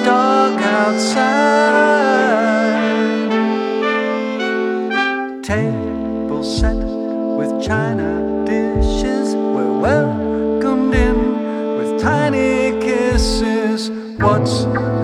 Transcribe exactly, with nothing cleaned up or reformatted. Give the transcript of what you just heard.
dark outside. Table set with china dishes, we're welcomed in with tiny kisses. What's